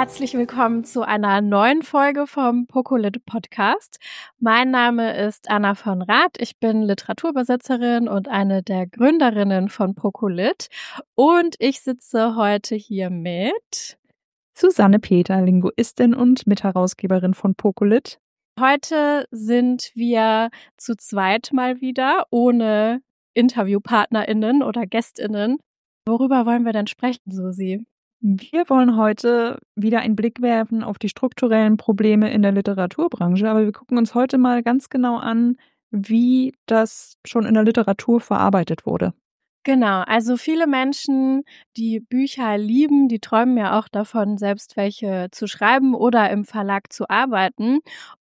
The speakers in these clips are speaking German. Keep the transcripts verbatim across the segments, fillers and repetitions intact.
Herzlich willkommen zu einer neuen Folge vom Pocolit Podcast. Mein Name ist Anna von Rath. Ich bin Literaturübersetzerin und eine der Gründerinnen von Pocolit. Und ich sitze heute hier mit Susanne Peter, Linguistin und Mitherausgeberin von Pocolit. Heute sind wir zu zweit mal wieder, ohne InterviewpartnerInnen oder GästInnen. Worüber wollen wir denn sprechen, Susi? Wir wollen heute wieder einen Blick werfen auf die strukturellen Probleme in der Literaturbranche, aber wir gucken uns heute mal ganz genau an, wie das schon in der Literatur verarbeitet wurde. Genau, also viele Menschen, die Bücher lieben, die träumen ja auch davon, selbst welche zu schreiben oder im Verlag zu arbeiten.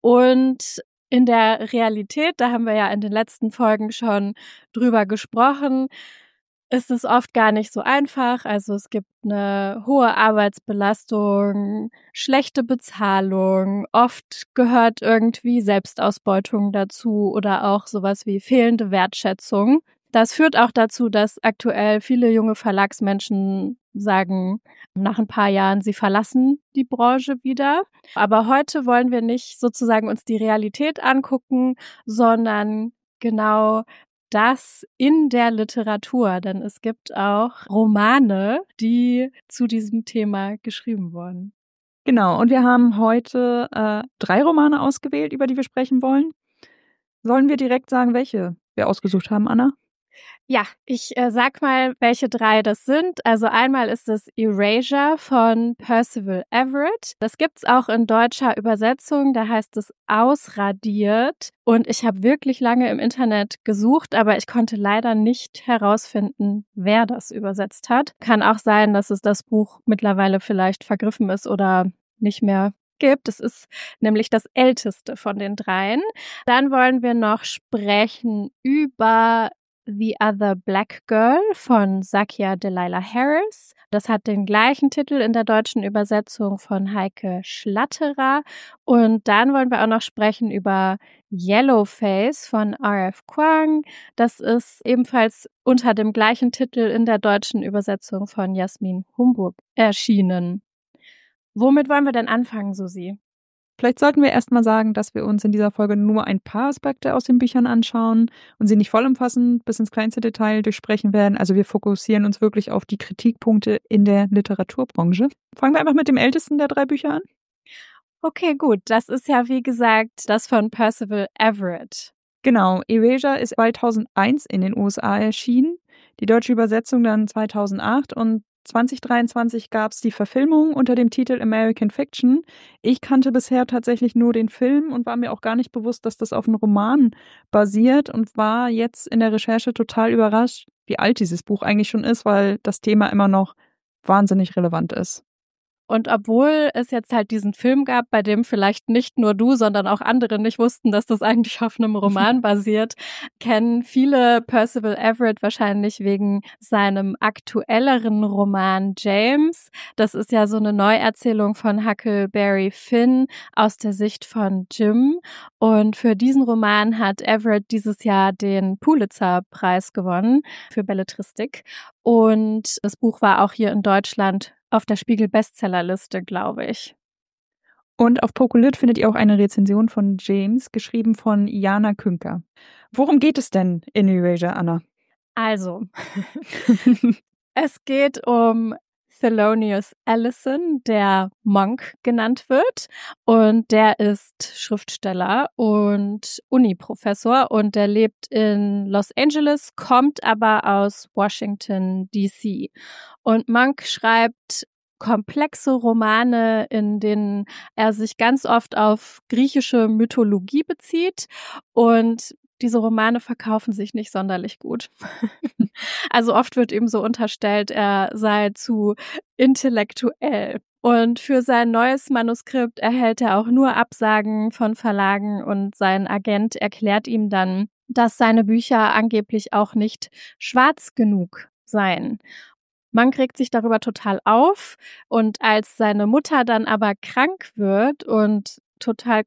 Und in der Realität, da haben wir ja in den letzten Folgen schon drüber gesprochen, ist es oft gar nicht so einfach. Also es gibt eine hohe Arbeitsbelastung, schlechte Bezahlung, oft gehört irgendwie Selbstausbeutung dazu oder auch sowas wie fehlende Wertschätzung. Das führt auch dazu, dass aktuell viele junge Verlagsmenschen sagen, nach ein paar Jahren, sie verlassen die Branche wieder. Aber heute wollen wir nicht sozusagen uns die Realität angucken, sondern genau das in der Literatur, denn es gibt auch Romane, die zu diesem Thema geschrieben wurden. Genau, und wir haben heute äh, drei Romane ausgewählt, über die wir sprechen wollen. Sollen wir direkt sagen, welche wir ausgesucht haben, Anna? Ja, ich äh, sag mal, welche drei das sind. Also einmal ist es Erasure von Percival Everett. Das gibt's auch in deutscher Übersetzung, da heißt es Ausradiert. Und ich habe wirklich lange im Internet gesucht, aber ich konnte leider nicht herausfinden, wer das übersetzt hat. Kann auch sein, dass es das Buch mittlerweile vielleicht vergriffen ist oder nicht mehr gibt. Es ist nämlich das älteste von den dreien. Dann wollen wir noch sprechen über The Other Black Girl von Zakia Delilah Harris. Das hat den gleichen Titel in der deutschen Übersetzung von Heike Schlatterer. Und dann wollen wir auch noch sprechen über Yellowface von R F Kuang. Das ist ebenfalls unter dem gleichen Titel in der deutschen Übersetzung von Jasmin Humburg erschienen. Womit wollen wir denn anfangen, Susi? Vielleicht sollten wir erstmal sagen, dass wir uns in dieser Folge nur ein paar Aspekte aus den Büchern anschauen und sie nicht vollumfassend bis ins kleinste Detail durchsprechen werden. Also wir fokussieren uns wirklich auf die Kritikpunkte in der Literaturbranche. Fangen wir einfach mit dem ältesten der drei Bücher an. Okay, gut. Das ist ja, wie gesagt, das von Percival Everett. Genau, Erasure ist zweitausendeins in den U S A erschienen, die deutsche Übersetzung dann zweitausendacht und zwanzig dreiundzwanzig gab es die Verfilmung unter dem Titel American Fiction. Ich kannte bisher tatsächlich nur den Film und war mir auch gar nicht bewusst, dass das auf einem Roman basiert und war jetzt in der Recherche total überrascht, wie alt dieses Buch eigentlich schon ist, weil das Thema immer noch wahnsinnig relevant ist. Und obwohl es jetzt halt diesen Film gab, bei dem vielleicht nicht nur du, sondern auch andere nicht wussten, dass das eigentlich auf einem Roman basiert, kennen viele Percival Everett wahrscheinlich wegen seinem aktuelleren Roman James. Das ist ja so eine Neuerzählung von Huckleberry Finn aus der Sicht von Jim. Und für diesen Roman hat Everett dieses Jahr den Pulitzer-Preis gewonnen für Belletristik. Und das Buch war auch hier in Deutschland auf der Spiegel-Bestsellerliste, glaube ich. Und auf Pocolit findet ihr auch eine Rezension von James, geschrieben von Jana Künker. Worum geht es denn in Erasure, Anna? Also, es geht um Thelonious Ellison, der Monk genannt wird. Und der ist Schriftsteller und Uni-Professor und der lebt in Los Angeles, kommt aber aus Washington, D C. Und Monk schreibt komplexe Romane, in denen er sich ganz oft auf griechische Mythologie bezieht und diese Romane verkaufen sich nicht sonderlich gut. Also oft wird ihm so unterstellt, er sei zu intellektuell. Und für sein neues Manuskript erhält er auch nur Absagen von Verlagen und sein Agent erklärt ihm dann, dass seine Bücher angeblich auch nicht schwarz genug seien. Man regt sich darüber total auf und als seine Mutter dann aber krank wird und total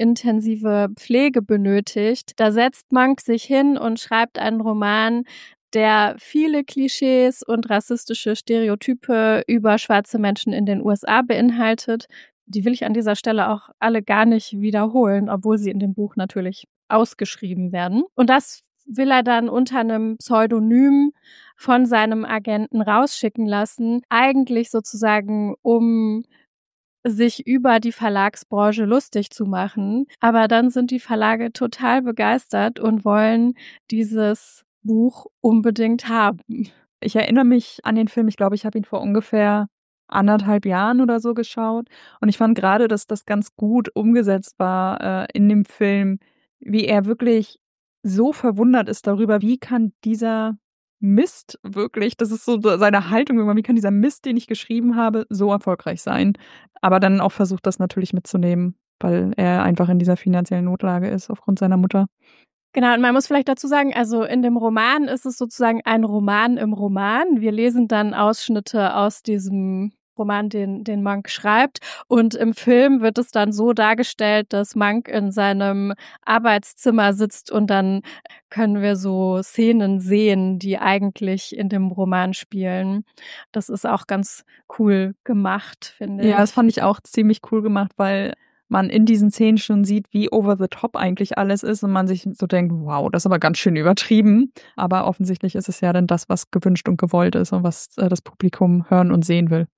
kostenintensive Pflege benötigt, da setzt Monk sich hin und schreibt einen Roman, der viele Klischees und rassistische Stereotype über schwarze Menschen in den U S A beinhaltet. Die will ich an dieser Stelle auch alle gar nicht wiederholen, obwohl sie in dem Buch natürlich ausgeschrieben werden. Und das will er dann unter einem Pseudonym von seinem Agenten rausschicken lassen, eigentlich sozusagen, um sich über die Verlagsbranche lustig zu machen. Aber dann sind die Verlage total begeistert und wollen dieses Buch unbedingt haben. Ich erinnere mich an den Film, ich glaube, ich habe ihn vor ungefähr anderthalb Jahren oder so geschaut. Und ich fand gerade, dass das ganz gut umgesetzt war äh, in dem Film, wie er wirklich so verwundert ist darüber, wie kann dieser Mist wirklich, das ist so seine Haltung immer, wie kann dieser Mist, den ich geschrieben habe, so erfolgreich sein? Aber dann auch versucht, das natürlich mitzunehmen, weil er einfach in dieser finanziellen Notlage ist aufgrund seiner Mutter. Genau, und man muss vielleicht dazu sagen, also in dem Roman ist es sozusagen ein Roman im Roman. Wir lesen dann Ausschnitte aus diesem Roman, den, den Monk schreibt. Und im Film wird es dann so dargestellt, dass Monk in seinem Arbeitszimmer sitzt und dann können wir so Szenen sehen, die eigentlich in dem Roman spielen. Das ist auch ganz cool gemacht, finde ich. Ja, das fand ich auch ziemlich cool gemacht, weil man in diesen Szenen schon sieht, wie over the top eigentlich alles ist und man sich so denkt, wow, das ist aber ganz schön übertrieben. Aber offensichtlich ist es ja dann das, was gewünscht und gewollt ist und was äh, das Publikum hören und sehen will.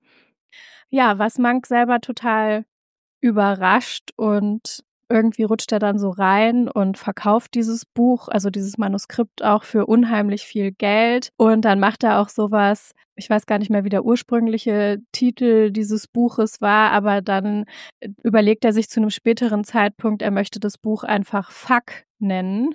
Ja, was Monk selber total überrascht und irgendwie rutscht er dann so rein und verkauft dieses Buch, also dieses Manuskript auch für unheimlich viel Geld. Und dann macht er auch sowas, ich weiß gar nicht mehr, wie der ursprüngliche Titel dieses Buches war, aber dann überlegt er sich zu einem späteren Zeitpunkt, er möchte das Buch einfach Fuck nennen.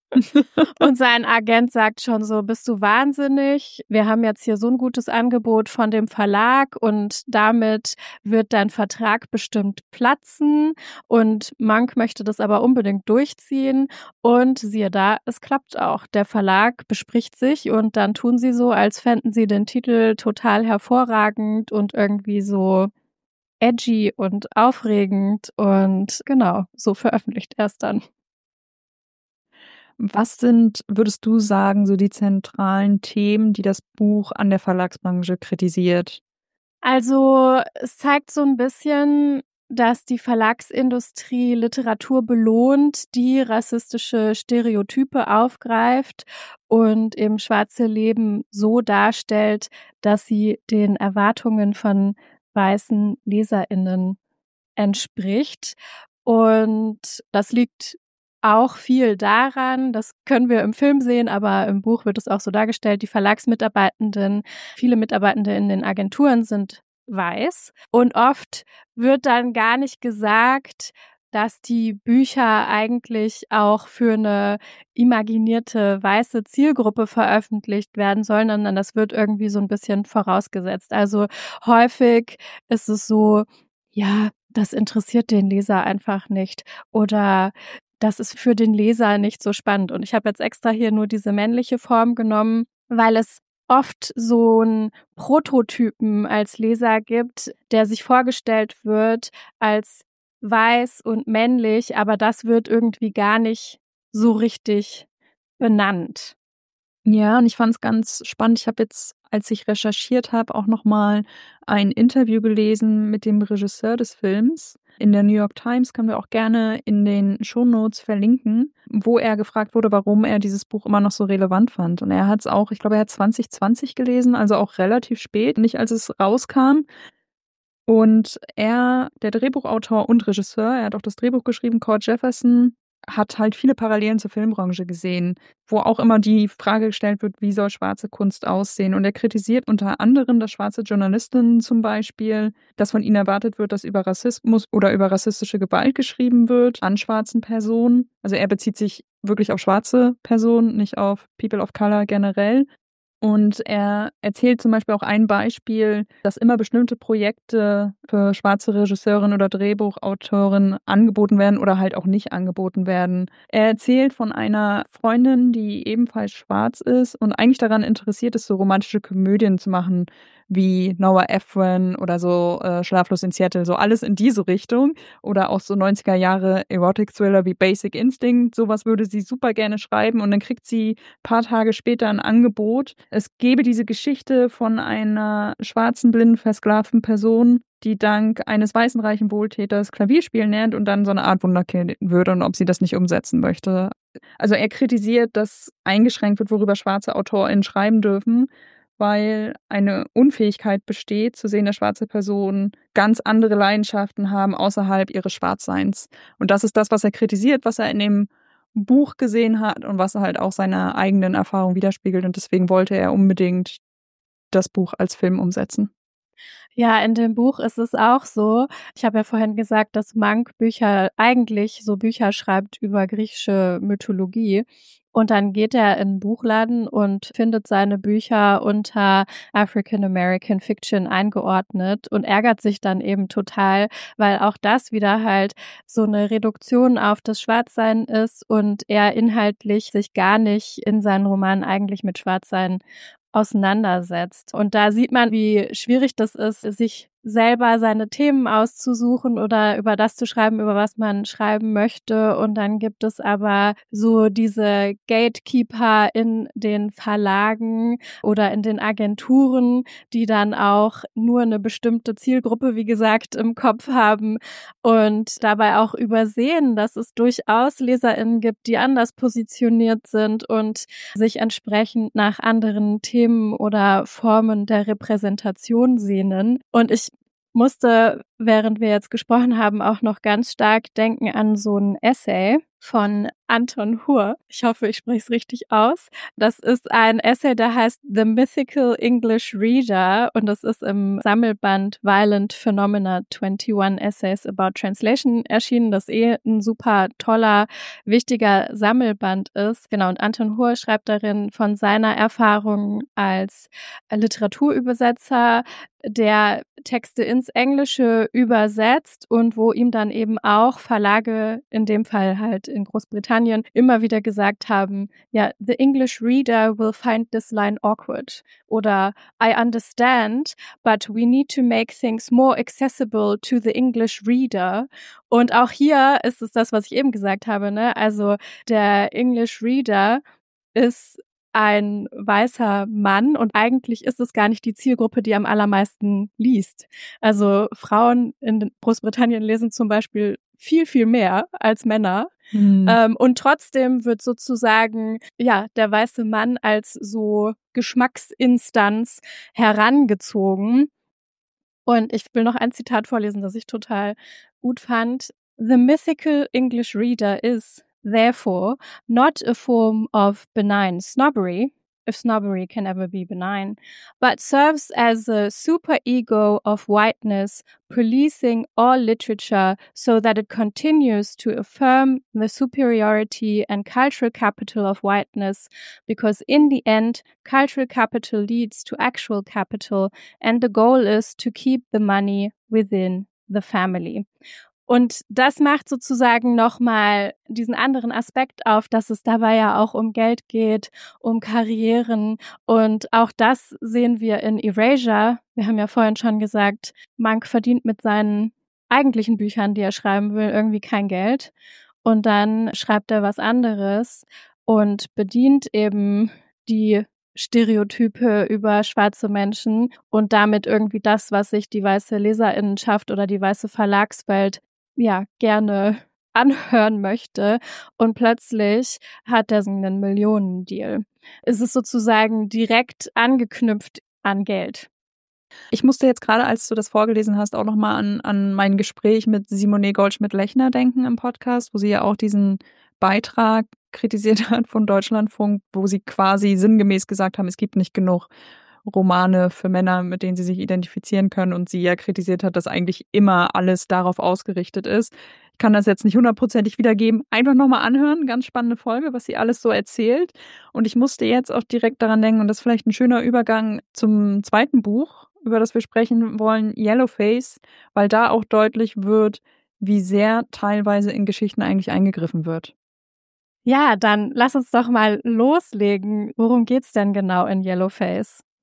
Und sein Agent sagt schon so, bist du wahnsinnig? Wir haben jetzt hier so ein gutes Angebot von dem Verlag und damit wird dein Vertrag bestimmt platzen. Und Monk möchte das aber unbedingt durchziehen. Und siehe da, es klappt auch. Der Verlag bespricht sich und dann tun sie so, als fänden sie den Titel total hervorragend und irgendwie so edgy und aufregend. Und genau, so veröffentlicht er es dann. Was sind, würdest du sagen, so die zentralen Themen, die das Buch an der Verlagsbranche kritisiert? Also, es zeigt so ein bisschen, dass die Verlagsindustrie Literatur belohnt, die rassistische Stereotype aufgreift und eben schwarze Leben so darstellt, dass sie den Erwartungen von weißen LeserInnen entspricht. Und das liegt auch viel daran, das können wir im Film sehen, aber im Buch wird es auch so dargestellt, die Verlagsmitarbeitenden, viele Mitarbeitende in den Agenturen sind weiß. Und oft wird dann gar nicht gesagt, dass die Bücher eigentlich auch für eine imaginierte weiße Zielgruppe veröffentlicht werden sollen, sondern das wird irgendwie so ein bisschen vorausgesetzt. Also häufig ist es so, ja, das interessiert den Leser einfach nicht oder das ist für den Leser nicht so spannend. Und ich habe jetzt extra hier nur diese männliche Form genommen, weil es oft so einen Prototypen als Leser gibt, der sich vorgestellt wird als weiß und männlich, aber das wird irgendwie gar nicht so richtig benannt. Ja, und ich fand es ganz spannend. Ich habe jetzt, als ich recherchiert habe, auch noch mal ein Interview gelesen mit dem Regisseur des Films. In der New York Times können wir auch gerne in den Shownotes verlinken, wo er gefragt wurde, warum er dieses Buch immer noch so relevant fand. Und er hat es auch, ich glaube, er hat zwanzig zwanzig gelesen, also auch relativ spät, nicht als es rauskam. Und er, der Drehbuchautor und Regisseur, er hat auch das Drehbuch geschrieben, Cord Jefferson, hat halt viele Parallelen zur Filmbranche gesehen, wo auch immer die Frage gestellt wird, wie soll schwarze Kunst aussehen? Und er kritisiert unter anderem, dass schwarze Journalistinnen zum Beispiel, dass von ihnen erwartet wird, dass über Rassismus oder über rassistische Gewalt geschrieben wird an schwarzen Personen. Also er bezieht sich wirklich auf schwarze Personen, nicht auf People of Color generell. Und er erzählt zum Beispiel auch ein Beispiel, dass immer bestimmte Projekte für schwarze Regisseurinnen oder Drehbuchautoren angeboten werden oder halt auch nicht angeboten werden. Er erzählt von einer Freundin, die ebenfalls schwarz ist und eigentlich daran interessiert ist, so romantische Komödien zu machen wie Nora Ephron oder so äh, Schlaflos in Seattle, so alles in diese Richtung. Oder auch so neunziger Jahre Erotic-Thriller wie Basic Instinct, sowas würde sie super gerne schreiben. Und dann kriegt sie ein paar Tage später ein Angebot. Es gäbe diese Geschichte von einer schwarzen, blinden, versklavten Person, die dank eines weißen reichen Wohltäters Klavierspielen lernt und dann so eine Art Wunderkind würde und ob sie das nicht umsetzen möchte. Also er kritisiert, dass eingeschränkt wird, worüber schwarze AutorInnen schreiben dürfen, weil eine Unfähigkeit besteht, zu sehen, dass schwarze Personen ganz andere Leidenschaften haben außerhalb ihres Schwarzseins. Und das ist das, was er kritisiert, was er in dem Buch gesehen hat und was er halt auch seiner eigenen Erfahrung widerspiegelt. Und deswegen wollte er unbedingt das Buch als Film umsetzen. Ja, in dem Buch ist es auch so. Ich habe ja vorhin gesagt, dass Mank Bücher eigentlich so Bücher schreibt über griechische Mythologie. Und dann geht er in einen Buchladen und findet seine Bücher unter African American Fiction eingeordnet und ärgert sich dann eben total, weil auch das wieder halt so eine Reduktion auf das Schwarzsein ist und er inhaltlich sich gar nicht in seinen Romanen eigentlich mit Schwarzsein auseinandersetzt. Und da sieht man, wie schwierig das ist, sich selber seine Themen auszusuchen oder über das zu schreiben, über was man schreiben möchte. Und dann gibt es aber so diese Gatekeeper in den Verlagen oder in den Agenturen, die dann auch nur eine bestimmte Zielgruppe, wie gesagt, im Kopf haben und dabei auch übersehen, dass es durchaus LeserInnen gibt, die anders positioniert sind und sich entsprechend nach anderen Themen oder Formen der Repräsentation sehnen. Und ich musste, während wir jetzt gesprochen haben, auch noch ganz stark denken an so ein Essay von Anton Hur. Ich hoffe, ich spreche es richtig aus. Das ist ein Essay, der heißt The Mythical English Reader und das ist im Sammelband Violent Phenomena einundzwanzig Essays about Translation erschienen, das eh ein super toller, wichtiger Sammelband ist. Genau, und Anton Hur schreibt darin von seiner Erfahrung als Literaturübersetzer, der Texte ins Englische übersetzt und wo ihm dann eben auch Verlage, in dem Fall halt in Großbritannien, immer wieder gesagt haben, ja, the English reader will find this line awkward oder I understand, but we need to make things more accessible to the English reader. Und auch hier ist es das, was ich eben gesagt habe, ne? Also der English reader ist ein weißer Mann und eigentlich ist es gar nicht die Zielgruppe, die am allermeisten liest. Also Frauen in Großbritannien lesen zum Beispiel viel, viel mehr als Männer. Mhm. Ähm, und trotzdem wird sozusagen, ja, der weiße Mann als so Geschmacksinstanz herangezogen. Und ich will noch ein Zitat vorlesen, das ich total gut fand. The mythical English reader is therefore not a form of benign snobbery, if snobbery can ever be benign, but serves as a superego of whiteness, policing all literature so that it continues to affirm the superiority and cultural capital of whiteness, because in the end, cultural capital leads to actual capital, and the goal is to keep the money within the family. Und das macht sozusagen nochmal diesen anderen Aspekt auf, dass es dabei ja auch um Geld geht, um Karrieren. Und auch das sehen wir in Erasure. Wir haben ja vorhin schon gesagt, Mank verdient mit seinen eigentlichen Büchern, die er schreiben will, irgendwie kein Geld. Und dann schreibt er was anderes und bedient eben die Stereotype über schwarze Menschen und damit irgendwie das, was sich die weiße Leserinnenschaft oder die weiße Verlagswelt ja gerne anhören möchte. Und plötzlich hat er einen Millionendeal. Es ist sozusagen direkt angeknüpft an Geld. Ich musste jetzt gerade, als du das vorgelesen hast, auch nochmal an, an mein Gespräch mit Simone Goldschmidt-Lechner denken im Podcast, wo sie ja auch diesen Beitrag kritisiert hat von Deutschlandfunk, wo sie quasi sinngemäß gesagt haben, es gibt nicht genug Romane für Männer, mit denen sie sich identifizieren können und sie ja kritisiert hat, dass eigentlich immer alles darauf ausgerichtet ist. Ich kann das jetzt nicht hundertprozentig wiedergeben. Einfach nochmal anhören, ganz spannende Folge, was sie alles so erzählt. Und ich musste jetzt auch direkt daran denken, und das ist vielleicht ein schöner Übergang zum zweiten Buch, über das wir sprechen wollen, Yellowface, weil da auch deutlich wird, wie sehr teilweise in Geschichten eigentlich eingegriffen wird. Ja, dann lass uns doch mal loslegen. Worum geht's denn genau in Yellowface?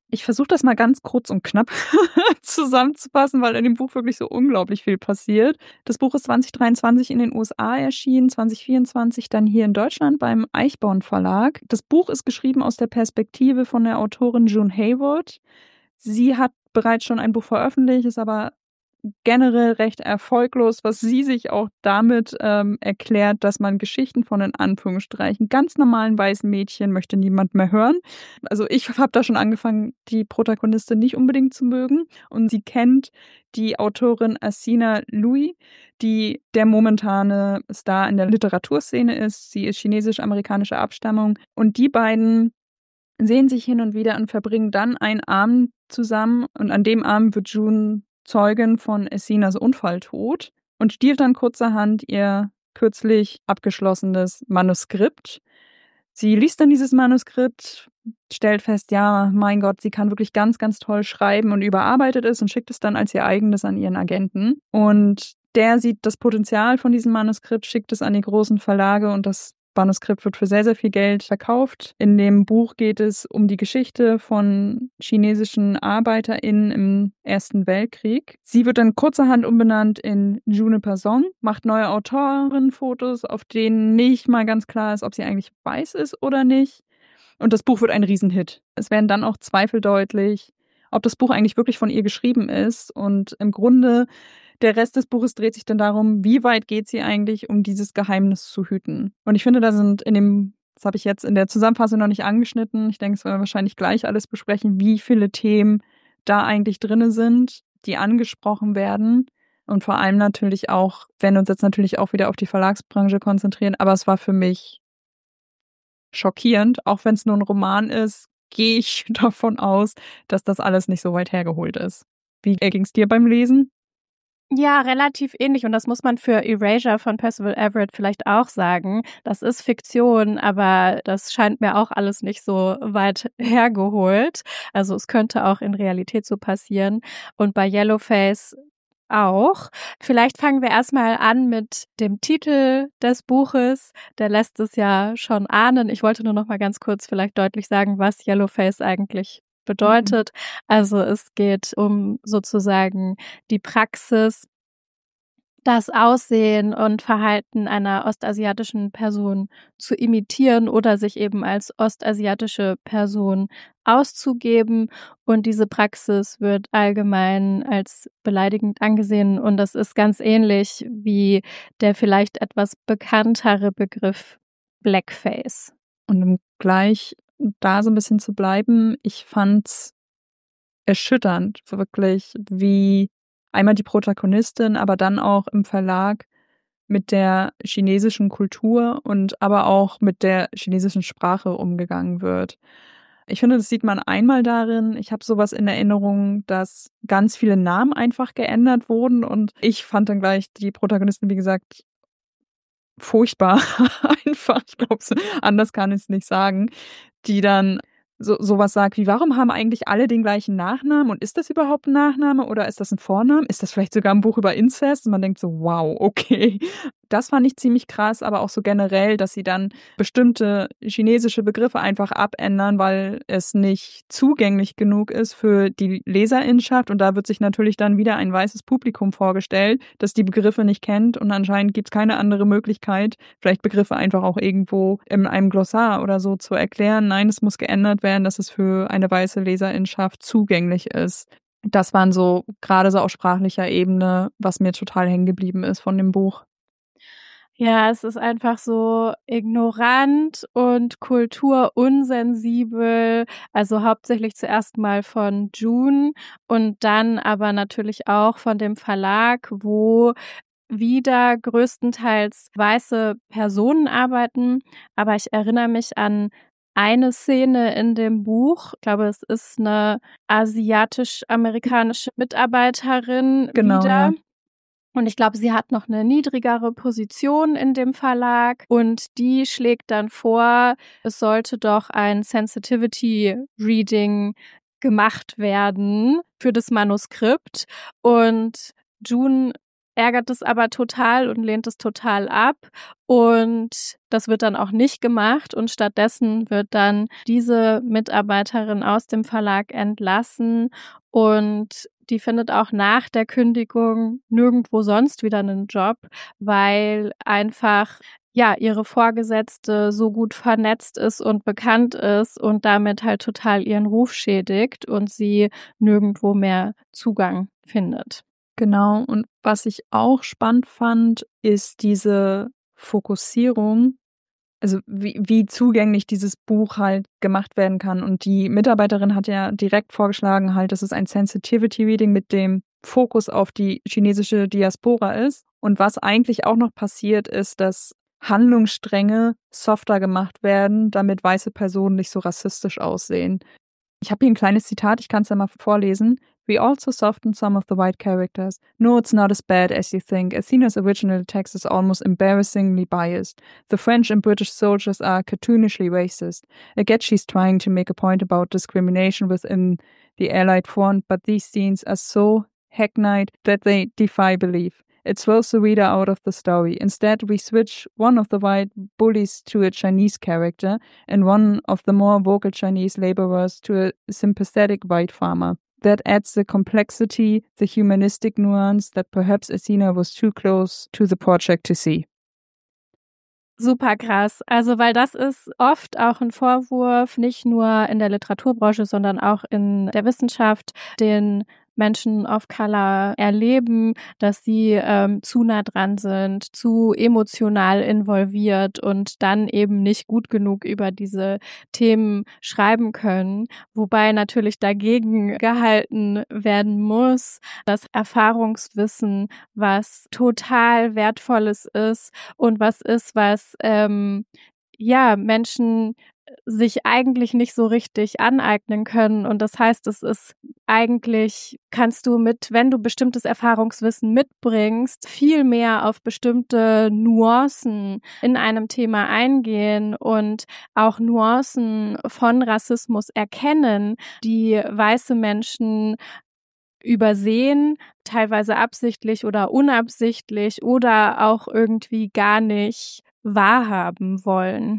Ich versuche das mal ganz kurz und knapp zusammenzufassen, weil in dem Buch wirklich so unglaublich viel passiert. Das Buch ist zwanzig dreiundzwanzig in den U S A erschienen, zwanzig vierundzwanzig dann hier in Deutschland beim Eichborn Verlag. Das Buch ist geschrieben aus der Perspektive von der Autorin June Haywood. Sie hat bereits schon ein Buch veröffentlicht, ist aber generell recht erfolglos, was sie sich auch damit ähm, erklärt, dass man Geschichten von in Anführungsstrichen ganz normalen weißen Mädchen möchte niemand mehr hören. Also ich habe da schon angefangen, die Protagonistin nicht unbedingt zu mögen. Und sie kennt die Autorin Asina Louis, die der momentane Star in der Literaturszene ist. Sie ist chinesisch-amerikanischer Abstammung. Und die beiden sehen sich hin und wieder und verbringen dann einen Abend zusammen. Und an dem Abend wird June Zeugin von Asinas Unfalltod und stiehlt dann kurzerhand ihr kürzlich abgeschlossenes Manuskript. Sie liest dann dieses Manuskript, stellt fest, ja, mein Gott, sie kann wirklich ganz, ganz toll schreiben und überarbeitet es und schickt es dann als ihr eigenes an ihren Agenten. Und der sieht das Potenzial von diesem Manuskript, schickt es an die großen Verlage und das Manuskript wird für sehr, sehr viel Geld verkauft. In dem Buch geht es um die Geschichte von chinesischen ArbeiterInnen im Ersten Weltkrieg. Sie wird dann kurzerhand umbenannt in Juniper Song, macht neue Autorinnenfotos, auf denen nicht mal ganz klar ist, ob sie eigentlich weiß ist oder nicht. Und das Buch wird ein Riesenhit. Es werden dann auch Zweifel deutlich, ob das Buch eigentlich wirklich von ihr geschrieben ist. Und im Grunde der Rest des Buches dreht sich dann darum, wie weit geht sie eigentlich, um dieses Geheimnis zu hüten. Und ich finde, da sind in dem, das habe ich jetzt in der Zusammenfassung noch nicht angeschnitten, ich denke, es werden wir wahrscheinlich gleich alles besprechen, wie viele Themen da eigentlich drin sind, die angesprochen werden. Und vor allem natürlich auch, wenn wir uns jetzt natürlich auch wieder auf die Verlagsbranche konzentrieren, aber es war für mich schockierend, auch wenn es nur ein Roman ist, gehe ich davon aus, dass das alles nicht so weit hergeholt ist. Wie ging es dir beim Lesen? Ja, relativ ähnlich. Und das muss man für Erasure von Percival Everett vielleicht auch sagen. Das ist Fiktion, aber das scheint mir auch alles nicht so weit hergeholt. Also es könnte auch in Realität so passieren. Und bei Yellowface auch. Vielleicht fangen wir erstmal an mit dem Titel des Buches. Der lässt es ja schon ahnen. Ich wollte nur noch mal ganz kurz vielleicht deutlich sagen, was Yellowface eigentlich bedeutet. Mhm. Also es geht um sozusagen die Praxis, das Aussehen und Verhalten einer ostasiatischen Person zu imitieren oder sich eben als ostasiatische Person auszugeben. Und diese Praxis wird allgemein als beleidigend angesehen. Und das ist ganz ähnlich wie der vielleicht etwas bekanntere Begriff Blackface. Und um gleich da so ein bisschen zu bleiben, ich fand's erschütternd, wirklich, wie einmal die Protagonistin, aber dann auch im Verlag mit der chinesischen Kultur und aber auch mit der chinesischen Sprache umgegangen wird. Ich finde, das sieht man einmal darin. Ich habe sowas in Erinnerung, dass ganz viele Namen einfach geändert wurden und ich fand dann gleich die Protagonistin, wie gesagt, furchtbar einfach. Ich glaube, anders kann ich es nicht sagen, die dann so sowas sagt wie: „Warum haben eigentlich alle den gleichen Nachnamen und ist das überhaupt ein Nachname oder ist das ein Vorname? Ist das vielleicht sogar ein Buch über Inzest?“ Und man denkt so: „Wow, okay.“ Das fand ich ziemlich krass, aber auch so generell, dass sie dann bestimmte chinesische Begriffe einfach abändern, weil es nicht zugänglich genug ist für die Leserinnenschaft. Und da wird sich natürlich dann wieder ein weißes Publikum vorgestellt, das die Begriffe nicht kennt und anscheinend gibt's keine andere Möglichkeit, vielleicht Begriffe einfach auch irgendwo in einem Glossar oder so zu erklären. Nein, es muss geändert werden, dass es für eine weiße Leserinnenschaft zugänglich ist. Das waren so, gerade so auf sprachlicher Ebene, was mir total hängen geblieben ist von dem Buch. Ja, es ist einfach so ignorant und kulturunsensibel, also hauptsächlich zuerst mal von June und dann aber natürlich auch von dem Verlag, wo wieder größtenteils weiße Personen arbeiten. Aber ich erinnere mich an eine Szene in dem Buch. Ich glaube, es ist eine asiatisch-amerikanische Mitarbeiterin Genau, wieder. ja. Und ich glaube, sie hat noch eine niedrigere Position in dem Verlag und die schlägt dann vor, es sollte doch ein Sensitivity Reading gemacht werden für das Manuskript. Und June ärgert es aber total und lehnt es total ab. Und das wird dann auch nicht gemacht. Und stattdessen wird dann diese Mitarbeiterin aus dem Verlag entlassen. Und die findet auch nach der Kündigung nirgendwo sonst wieder einen Job, weil einfach ja, ihre Vorgesetzte so gut vernetzt ist und bekannt ist und damit halt total ihren Ruf schädigt und sie nirgendwo mehr Zugang findet. Genau, und was ich auch spannend fand, ist diese Fokussierung, also wie, wie zugänglich dieses Buch halt gemacht werden kann. Und die Mitarbeiterin hat ja direkt vorgeschlagen, halt, dass es ein Sensitivity Reading mit dem Fokus auf die chinesische Diaspora ist. Und was eigentlich auch noch passiert, ist, dass Handlungsstränge softer gemacht werden, damit weiße Personen nicht so rassistisch aussehen. Ich habe hier ein kleines Zitat, ich kann es ja mal vorlesen. We also soften some of the white characters. No, it's not as bad as you think. Athena's original text is almost embarrassingly biased. The French and British soldiers are cartoonishly racist. I get she's trying to make a point about discrimination within the Allied front, but these scenes are so hackneyed that they defy belief. It throws the reader out of the story. Instead, we switch one of the white bullies to a Chinese character and one of the more vocal Chinese laborers to a sympathetic white farmer. That adds the complexity, the humanistic nuance that perhaps Athena was too close to the project to see. Super krass. Also, weil das ist oft auch ein Vorwurf, nicht nur in der Literaturbranche, sondern auch in der Wissenschaft, den Menschen of Color erleben, dass sie ähm, zu nah dran sind, zu emotional involviert und dann eben nicht gut genug über diese Themen schreiben können. Wobei natürlich dagegen gehalten werden muss, das Erfahrungswissen, was total Wertvolles ist und was ist, was ähm, ja Menschen sich eigentlich nicht so richtig aneignen können. Und das heißt, es ist eigentlich, kannst du mit, wenn du bestimmtes Erfahrungswissen mitbringst, viel mehr auf bestimmte Nuancen in einem Thema eingehen und auch Nuancen von Rassismus erkennen, die weiße Menschen übersehen, teilweise absichtlich oder unabsichtlich oder auch irgendwie gar nicht wahrhaben wollen.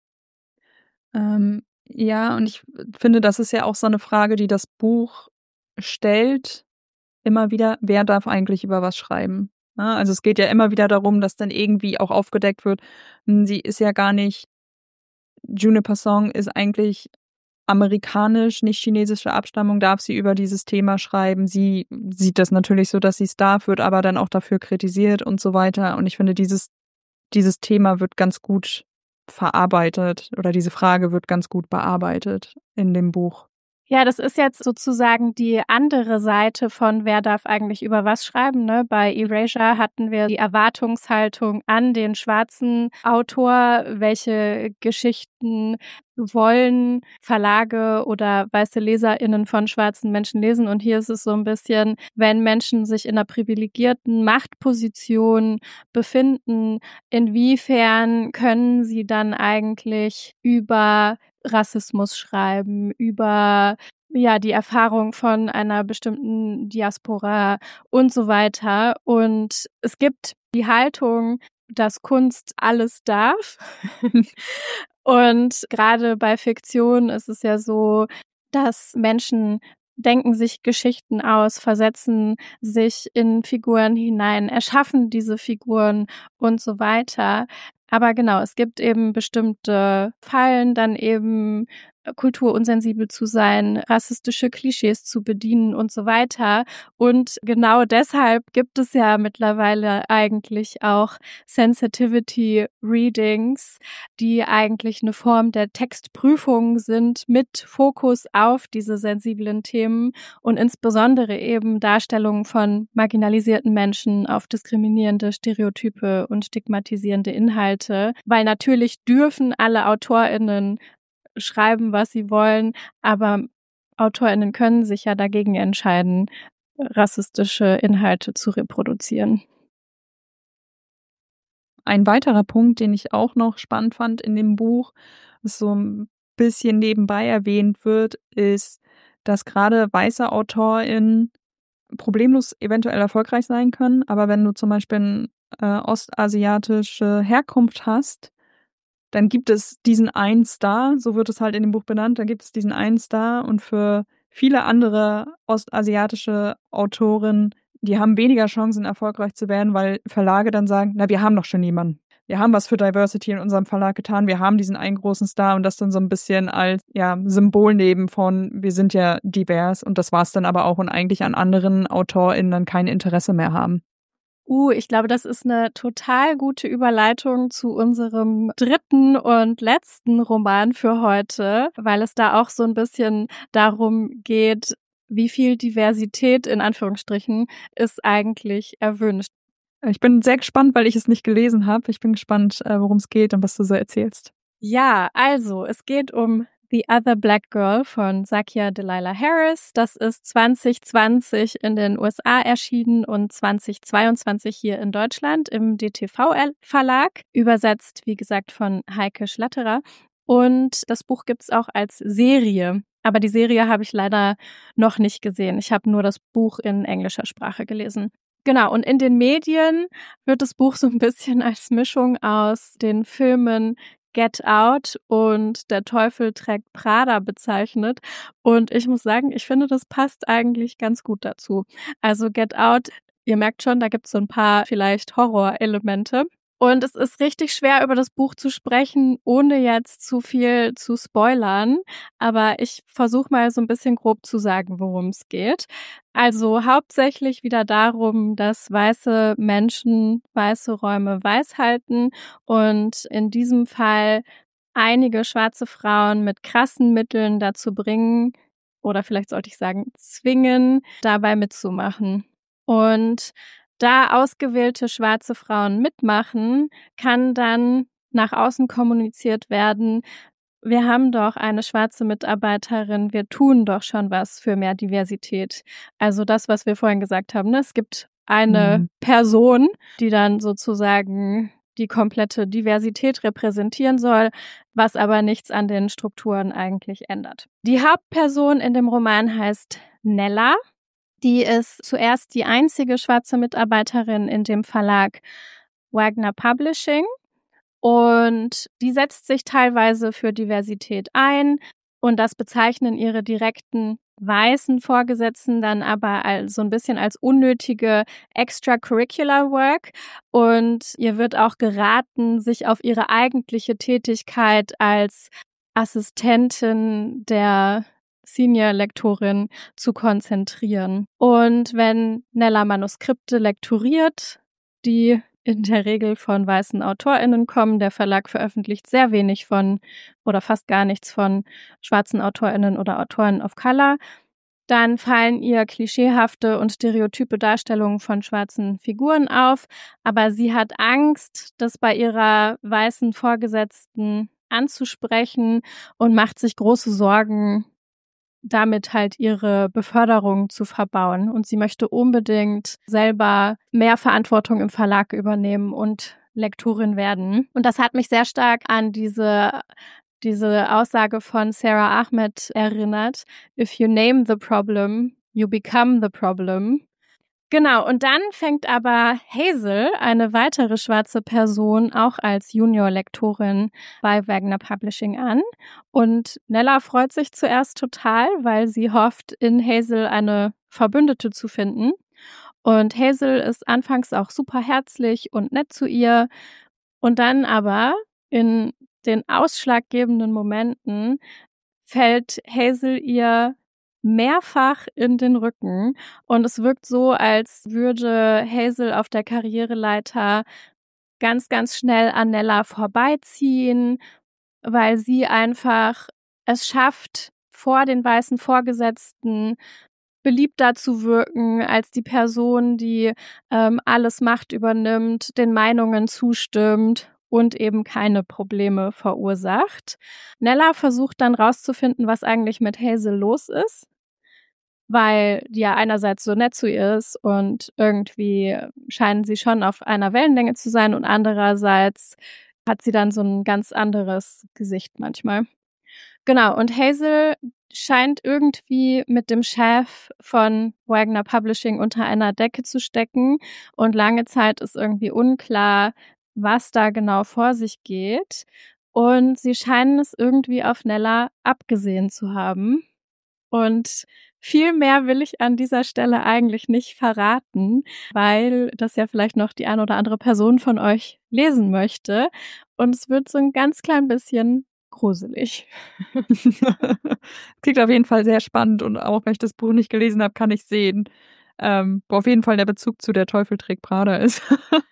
Ähm, ja, und ich finde, das ist ja auch so eine Frage, die das Buch stellt, immer wieder, wer darf eigentlich über was schreiben? Ne? Also, es geht ja immer wieder darum, dass dann irgendwie auch aufgedeckt wird, hm, sie ist ja gar nicht Juniper Song ist eigentlich amerikanisch, nicht chinesische Abstammung, darf sie über dieses Thema schreiben. Sie sieht das natürlich so, dass sie's darf, wird aber dann auch dafür kritisiert und so weiter. Und ich finde, dieses dieses Thema wird ganz gut verarbeitet oder diese Frage wird ganz gut bearbeitet in dem Buch. Ja, das ist jetzt sozusagen die andere Seite von wer darf eigentlich über was schreiben, ne? Bei Erasure hatten wir die Erwartungshaltung an den schwarzen Autor, welche Geschichten wollen Verlage oder weiße LeserInnen von schwarzen Menschen lesen. Und hier ist es so ein bisschen, wenn Menschen sich in einer privilegierten Machtposition befinden, inwiefern können sie dann eigentlich über Rassismus schreiben, über ja die Erfahrung von einer bestimmten Diaspora und so weiter. Und es gibt die Haltung, dass Kunst alles darf. Und gerade bei Fiktion ist es ja so, dass Menschen denken sich Geschichten aus, versetzen sich in Figuren hinein, erschaffen diese Figuren und so weiter. Aber genau, es gibt eben bestimmte Fallen, dann eben kulturunsensibel zu sein, rassistische Klischees zu bedienen und so weiter. Und genau deshalb gibt es ja mittlerweile eigentlich auch Sensitivity Readings, die eigentlich eine Form der Textprüfung sind mit Fokus auf diese sensiblen Themen und insbesondere eben Darstellungen von marginalisierten Menschen auf diskriminierende Stereotype und stigmatisierende Inhalte, weil natürlich dürfen alle AutorInnen schreiben, was sie wollen, aber AutorInnen können sich ja dagegen entscheiden, rassistische Inhalte zu reproduzieren. Ein weiterer Punkt, den ich auch noch spannend fand in dem Buch, was so ein bisschen nebenbei erwähnt wird, ist, dass gerade weiße AutorInnen problemlos eventuell erfolgreich sein können, aber wenn du zum Beispiel äh, ostasiatische Herkunft hast, dann gibt es diesen einen Star, so wird es halt in dem Buch benannt, dann gibt es diesen einen Star und für viele andere ostasiatische Autoren, die haben weniger Chancen, erfolgreich zu werden, weil Verlage dann sagen, na, wir haben doch schon jemanden. Wir haben was für Diversity in unserem Verlag getan, wir haben diesen einen großen Star und das dann so ein bisschen als ja, Symbol neben von, wir sind ja divers und das war's dann aber auch und eigentlich an anderen AutorInnen dann kein Interesse mehr haben. Uh, ich glaube, das ist eine total gute Überleitung zu unserem dritten und letzten Roman für heute, weil es da auch so ein bisschen darum geht, wie viel Diversität in Anführungsstrichen ist eigentlich erwünscht. Ich bin sehr gespannt, weil ich es nicht gelesen habe. Ich bin gespannt, worum es geht und was du so erzählst. Ja, also es geht um The Other Black Girl von Zakia Delilah Harris. Das ist zwanzig zwanzig in den U S A erschienen und zwanzig zweiundzwanzig hier in Deutschland im D T V-Verlag. Übersetzt, wie gesagt, von Heike Schlatterer. Und das Buch gibt's auch als Serie. Aber die Serie habe ich leider noch nicht gesehen. Ich habe nur das Buch in englischer Sprache gelesen. Genau, und in den Medien wird das Buch so ein bisschen als Mischung aus den Filmen Get Out und Der Teufel trägt Prada bezeichnet. Und ich muss sagen, ich finde, das passt eigentlich ganz gut dazu. Also Get Out, ihr merkt schon, da gibt es so ein paar vielleicht Horrorelemente. Und es ist richtig schwer, über das Buch zu sprechen, ohne jetzt zu viel zu spoilern. Aber ich versuche mal so ein bisschen grob zu sagen, worum es geht. Also hauptsächlich wieder darum, dass weiße Menschen weiße Räume weiß halten und in diesem Fall einige schwarze Frauen mit krassen Mitteln dazu bringen, oder vielleicht sollte ich sagen, zwingen, dabei mitzumachen. Und da ausgewählte schwarze Frauen mitmachen, kann dann nach außen kommuniziert werden, wir haben doch eine schwarze Mitarbeiterin, wir tun doch schon was für mehr Diversität. Also das, was wir vorhin gesagt haben, ne? Es gibt eine mhm. Person, die dann sozusagen die komplette Diversität repräsentieren soll, was aber nichts an den Strukturen eigentlich ändert. Die Hauptperson in dem Roman heißt Nella. Die ist zuerst die einzige schwarze Mitarbeiterin in dem Verlag Wagner Publishing und die setzt sich teilweise für Diversität ein und das bezeichnen ihre direkten weißen Vorgesetzten dann aber als, so ein bisschen als unnötige extracurricular work und ihr wird auch geraten, sich auf ihre eigentliche Tätigkeit als Assistentin der Senior-Lektorin zu konzentrieren. Und wenn Nella Manuskripte lektoriert, die in der Regel von weißen AutorInnen kommen, der Verlag veröffentlicht sehr wenig von oder fast gar nichts von schwarzen AutorInnen oder Autoren of Color, dann fallen ihr klischeehafte und stereotype Darstellungen von schwarzen Figuren auf, aber sie hat Angst, das bei ihrer weißen Vorgesetzten anzusprechen und macht sich große Sorgen, damit halt ihre Beförderung zu verbauen. Und sie möchte unbedingt selber mehr Verantwortung im Verlag übernehmen und Lektorin werden. Und das hat mich sehr stark an diese, diese Aussage von Sarah Ahmed erinnert. If you name the problem, you become the problem. Genau, und dann fängt aber Hazel, eine weitere schwarze Person, auch als Junior-Lektorin bei Wagner Publishing an. Und Nella freut sich zuerst total, weil sie hofft, in Hazel eine Verbündete zu finden. Und Hazel ist anfangs auch super herzlich und nett zu ihr. Und dann aber in den ausschlaggebenden Momenten fällt Hazel ihr mehrfach in den Rücken und es wirkt so, als würde Hazel auf der Karriereleiter ganz, ganz schnell an Nella vorbeiziehen, weil sie einfach es schafft, vor den weißen Vorgesetzten beliebter zu wirken als die Person, die ähm, alles Macht übernimmt, den Meinungen zustimmt und eben keine Probleme verursacht. Nella versucht dann rauszufinden, was eigentlich mit Hazel los ist, weil die ja einerseits so nett zu ihr ist und irgendwie scheinen sie schon auf einer Wellenlänge zu sein und andererseits hat sie dann so ein ganz anderes Gesicht manchmal. Genau, und Hazel, scheint irgendwie mit dem Chef von Wagner Publishing unter einer Decke zu stecken und lange Zeit ist irgendwie unklar, was da genau vor sich geht. Und sie scheinen es irgendwie auf Nella abgesehen zu haben. Und viel mehr will ich an dieser Stelle eigentlich nicht verraten, weil das ja vielleicht noch die eine oder andere Person von euch lesen möchte. Und es wird so ein ganz klein bisschen gruselig. Klingt auf jeden Fall sehr spannend und auch wenn ich das Buch nicht gelesen habe, kann ich sehen, ähm, wo auf jeden Fall der Bezug zu Der Teufel trägt Prada ist.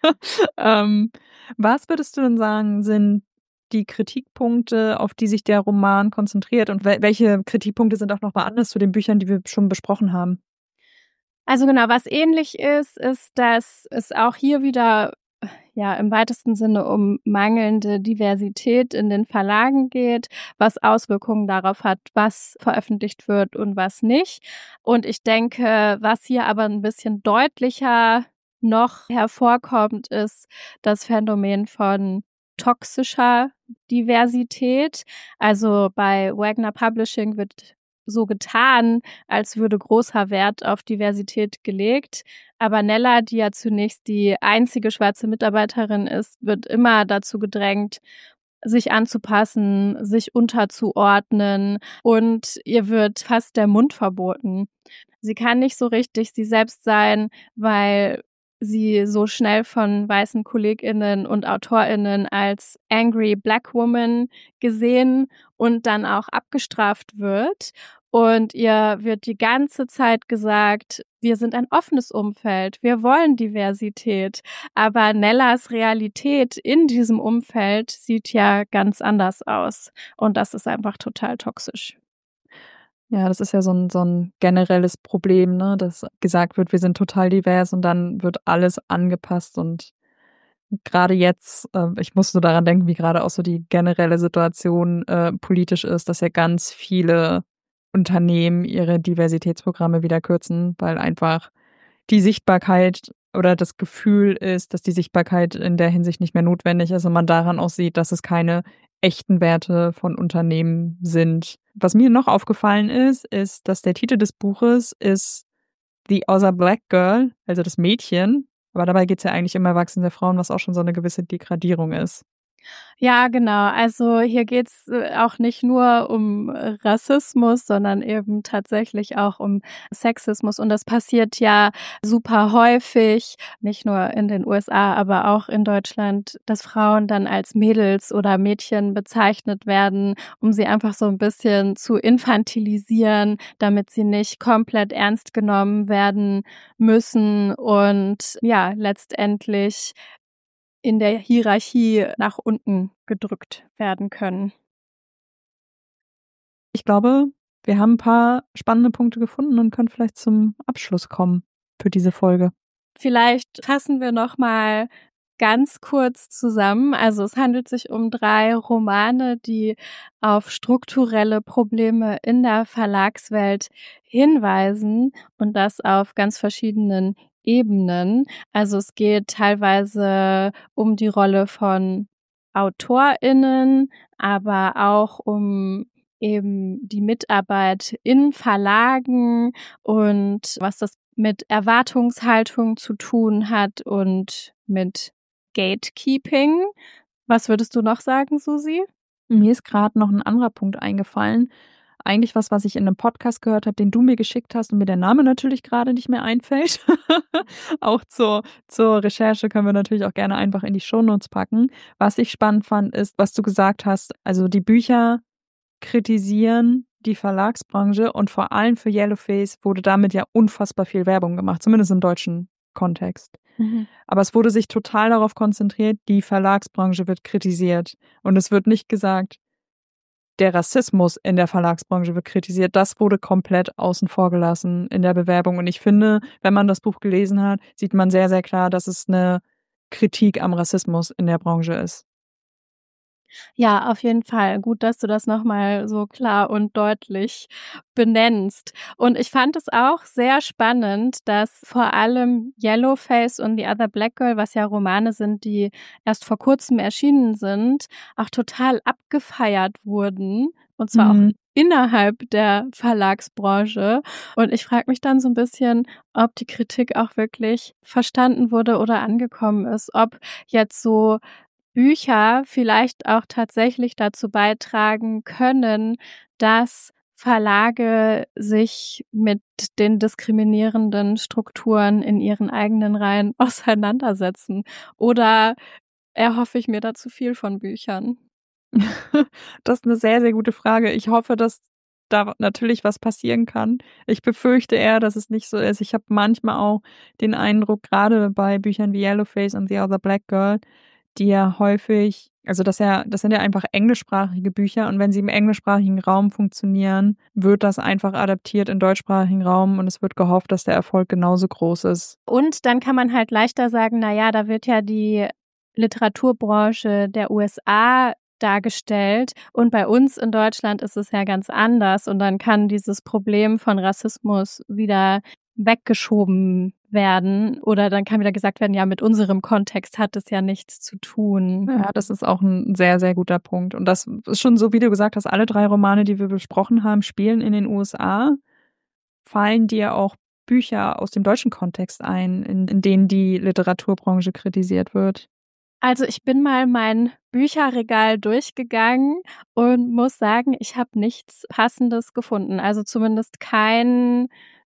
ähm, was würdest du denn sagen, sind die Kritikpunkte, auf die sich der Roman konzentriert und wel- welche Kritikpunkte sind auch noch mal anders zu den Büchern, die wir schon besprochen haben? Also genau, was ähnlich ist, ist, dass es auch hier wieder ja im weitesten Sinne um mangelnde Diversität in den Verlagen geht, was Auswirkungen darauf hat, was veröffentlicht wird und was nicht. Und ich denke, was hier aber ein bisschen deutlicher noch hervorkommt, ist das Phänomen von toxischer Diversität. Also bei Wagner Publishing wird so getan, als würde großer Wert auf Diversität gelegt. Aber Nella, die ja zunächst die einzige schwarze Mitarbeiterin ist, wird immer dazu gedrängt, sich anzupassen, sich unterzuordnen und ihr wird fast der Mund verboten. Sie kann nicht so richtig sie selbst sein, weil sie so schnell von weißen KollegInnen und AutorInnen als angry black woman gesehen und dann auch abgestraft wird. Und ihr wird die ganze Zeit gesagt, wir sind ein offenes Umfeld, wir wollen Diversität. Aber Nellas Realität in diesem Umfeld sieht ja ganz anders aus. Und das ist einfach total toxisch. Ja, das ist ja so ein so ein generelles Problem, ne, dass gesagt wird, wir sind total divers und dann wird alles angepasst und gerade jetzt, äh, ich muss so daran denken, wie gerade auch so die generelle Situation, äh, politisch ist, dass ja ganz viele Unternehmen ihre Diversitätsprogramme wieder kürzen, weil einfach die Sichtbarkeit oder das Gefühl ist, dass die Sichtbarkeit in der Hinsicht nicht mehr notwendig ist und man daran auch sieht, dass es keine echten Werte von Unternehmen sind. Was mir noch aufgefallen ist, ist, dass der Titel des Buches ist The Other Black Girl, also das Mädchen. Aber dabei geht es ja eigentlich um erwachsene Frauen, was auch schon so eine gewisse Degradierung ist. Ja, genau. Also hier geht's äh, auch nicht nur um äh, Rassismus, sondern eben tatsächlich auch um Sexismus. Und das passiert ja super häufig, nicht nur in den U S A, aber auch in Deutschland, dass Frauen dann als Mädels oder Mädchen bezeichnet werden, um sie einfach so ein bisschen zu infantilisieren, damit sie nicht komplett ernst genommen werden müssen und ja, letztendlich in der Hierarchie nach unten gedrückt werden können. Ich glaube, wir haben ein paar spannende Punkte gefunden und können vielleicht zum Abschluss kommen für diese Folge. Vielleicht fassen wir noch mal ganz kurz zusammen. Also es handelt sich um drei Romane, die auf strukturelle Probleme in der Verlagswelt hinweisen und das auf ganz verschiedenen Ebenen. Also es geht teilweise um die Rolle von AutorInnen, aber auch um eben die Mitarbeit in Verlagen und was das mit Erwartungshaltung zu tun hat und mit Gatekeeping. Was würdest du noch sagen, Susi? Mir ist gerade noch ein anderer Punkt eingefallen. Eigentlich was, was ich in einem Podcast gehört habe, den du mir geschickt hast und mir der Name natürlich gerade nicht mehr einfällt. Auch zur zur Recherche können wir natürlich auch gerne einfach in die Shownotes packen. Was ich spannend fand, ist, was du gesagt hast, also die Bücher kritisieren die Verlagsbranche und vor allem für Yellowface wurde damit ja unfassbar viel Werbung gemacht, zumindest im deutschen Kontext. Mhm. Aber es wurde sich total darauf konzentriert, die Verlagsbranche wird kritisiert. Und es wird nicht gesagt, der Rassismus in der Verlagsbranche wird kritisiert. Das wurde komplett außen vor gelassen in der Bewerbung. Und ich finde, wenn man das Buch gelesen hat, sieht man sehr, sehr klar, dass es eine Kritik am Rassismus in der Branche ist. Ja, auf jeden Fall. Gut, dass du das noch mal so klar und deutlich benennst. Und ich fand es auch sehr spannend, dass vor allem Yellowface und The Other Black Girl, was ja Romane sind, die erst vor Kurzem erschienen sind, auch total abgefeiert wurden, und zwar auch Mhm. innerhalb der Verlagsbranche. Und ich frage mich dann so ein bisschen, ob die Kritik auch wirklich verstanden wurde oder angekommen ist, ob jetzt so Bücher vielleicht auch tatsächlich dazu beitragen können, dass Verlage sich mit den diskriminierenden Strukturen in ihren eigenen Reihen auseinandersetzen. Oder erhoffe ich mir da zu viel von Büchern? Das ist 'ne sehr, sehr gute Frage. Ich hoffe, dass da natürlich was passieren kann. Ich befürchte eher, dass es nicht so ist. Ich habe manchmal auch den Eindruck, grade bei Büchern wie Yellowface und The Other Black Girl, die ja häufig also, das ja das sind ja einfach englischsprachige Bücher und wenn sie im englischsprachigen Raum funktionieren, wird das einfach adaptiert in deutschsprachigen Raum und es wird gehofft, dass der Erfolg genauso groß ist. Und dann kann man halt leichter sagen, na ja, da wird ja die Literaturbranche der U S A dargestellt und bei uns in Deutschland ist es ja ganz anders und dann kann dieses Problem von Rassismus wieder weggeschoben werden oder dann kann wieder gesagt werden, ja, mit unserem Kontext hat es ja nichts zu tun. Ja, das ist auch 'n sehr, sehr guter Punkt. Und das ist schon so, wie du gesagt hast, alle drei Romane, die wir besprochen haben, spielen in den U S A. Fallen dir auch Bücher aus dem deutschen Kontext ein, in in denen die Literaturbranche kritisiert wird? Also, ich bin mal mein Bücherregal durchgegangen und muss sagen, ich habe nichts Passendes gefunden. Also, zumindest kein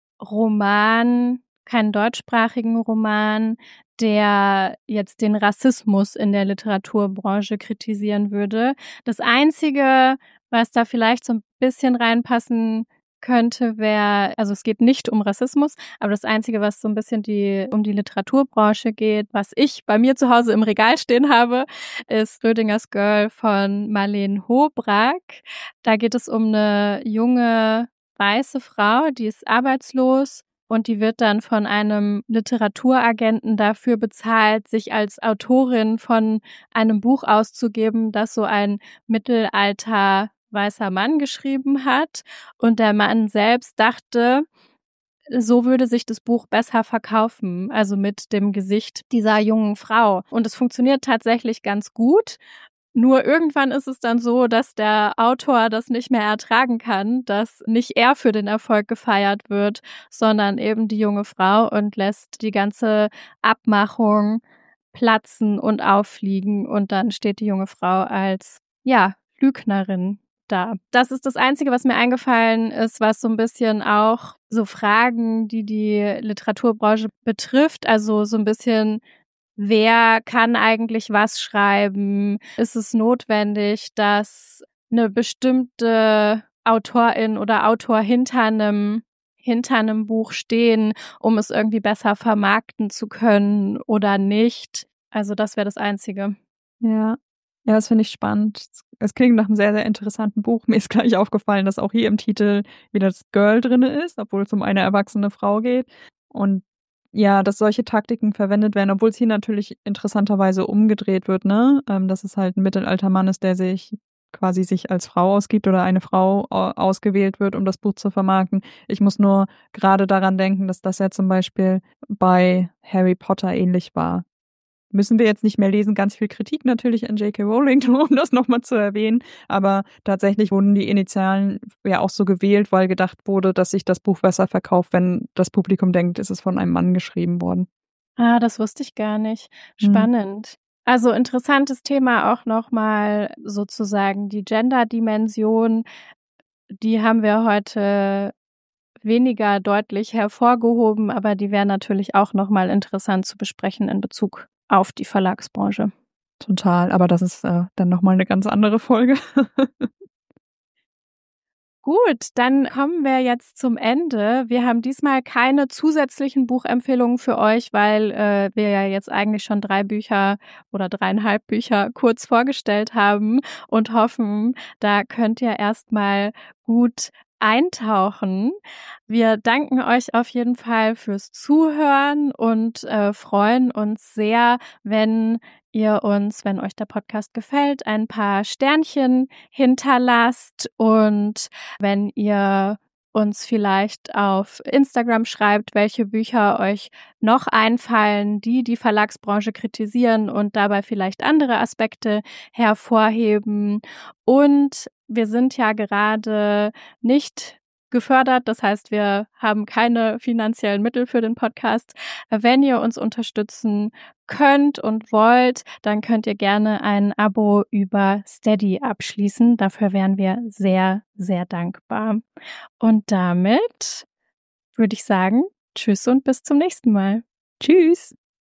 Roman, keinen deutschsprachigen Roman, der jetzt den Rassismus in der Literaturbranche kritisieren würde. Das Einzige, was da vielleicht so 'n bisschen reinpassen könnte, wäre also, es geht nicht um Rassismus, aber das Einzige, was so 'n bisschen die um die Literaturbranche geht, was ich bei mir zu Hause im Regal stehen habe, ist Schrödingers Girl von Marleen Hobrak. Da geht es um 'ne junge weiße Frau, die ist arbeitslos und die wird dann von einem Literaturagenten dafür bezahlt, sich als Autorin von einem Buch auszugeben, das so ein Mittelalter weißer Mann geschrieben hat. Und der Mann selbst dachte, so würde sich das Buch besser verkaufen, also mit dem Gesicht dieser jungen Frau. Und es funktioniert tatsächlich ganz gut. Nur irgendwann ist es dann so, dass der Autor das nicht mehr ertragen kann, dass nicht er für den Erfolg gefeiert wird, sondern eben die junge Frau und lässt die ganze Abmachung platzen und auffliegen und dann steht die junge Frau als, ja, Lügnerin da. Das ist das Einzige, was mir eingefallen ist, was so 'n bisschen auch so Fragen, die die Literaturbranche betrifft, also so 'n bisschen: Wer kann eigentlich was schreiben? Ist es notwendig, dass 'ne bestimmte Autorin oder Autor hinter 'nem hinter 'nem Buch stehen, um es irgendwie besser vermarkten zu können oder nicht? Also, das wäre das Einzige. Ja. Ja, das finde ich spannend. Es es klingt nach 'nem sehr, sehr interessanten Buch. Mir ist gleich aufgefallen, dass auch hier im Titel wieder das Girl drinne ist, obwohl es um eine erwachsene Frau geht. Und ja, dass solche Taktiken verwendet werden, obwohl es hier natürlich interessanterweise umgedreht wird, ne? Ähm, dass es halt 'n Mittelaltermann ist, der sich quasi sich als Frau ausgibt oder eine Frau au ausgewählt wird, um das Buch zu vermarkten. Ich muss nur grade daran denken, dass das ja zum Beispiel bei Harry Potter ähnlich war. Müssen wir jetzt nicht mehr lesen, ganz viel Kritik natürlich an J K. Rowling, nur um das noch mal zu erwähnen, aber tatsächlich wurden die Initialen ja auch so gewählt, weil gedacht wurde, dass sich das Buch besser verkauft, wenn das Publikum denkt, es ist von einem Mann geschrieben worden. Ah, das wusste ich gar nicht. Mhm. Spannend. Also, interessantes Thema auch noch mal sozusagen die Gender-Dimension. Die haben wir heute weniger deutlich hervorgehoben, aber die wäre natürlich auch noch mal interessant zu besprechen in Bezug auf die Verlagsbranche. Total, aber das ist, äh, dann noch mal 'ne ganz andere Folge. Gut, dann kommen wir jetzt zum Ende. Wir haben diesmal keine zusätzlichen Buchempfehlungen für euch, weil, äh, wir ja jetzt eigentlich schon drei Bücher oder dreieinhalb Bücher kurz vorgestellt haben und hoffen, da könnt ihr erst mal gut eintauchen. Wir danken euch auf jeden Fall fürs Zuhören und äh, freuen uns sehr, wenn ihr uns, wenn euch der Podcast gefällt, ein paar Sternchen hinterlasst und wenn ihr uns vielleicht auf Instagram schreibt, welche Bücher euch noch einfallen, die die Verlagsbranche kritisieren und dabei vielleicht andere Aspekte hervorheben. Und wir sind ja gerade nicht gefördert, das heißt, wir haben keine finanziellen Mittel für den Podcast. Wenn ihr uns unterstützen könnt und wollt, dann könnt ihr gerne ein Abo über Steady abschließen. Dafür wären wir sehr, sehr dankbar. Und damit würde ich sagen, tschüss und bis zum nächsten Mal. Tschüss!